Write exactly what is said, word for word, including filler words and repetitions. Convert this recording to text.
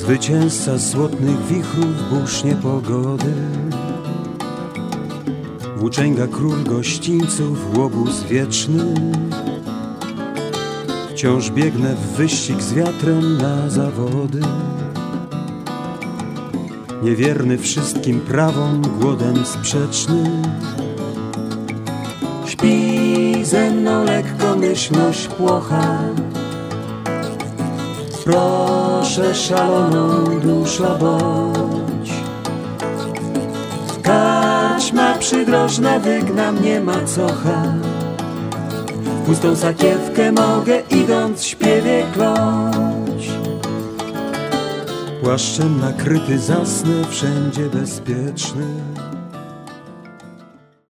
Zwycięzca smutnych wichrów, burz niepogody, włóczęga król gościńców, łobuz wieczny. Wciąż biegnę w wyścig z wiatrem na zawody, niewierny wszystkim prawom, głodem sprzeczny. Śpi ze mną lekkomyślność płocha, proszę szaloną duszo bądź. Karczma przydrożna wygna mnie macocha, pustą sakiewkę mogę idąc w śpiewie kląć. Płaszczem nakryty zasnę wszędzie bezpieczny.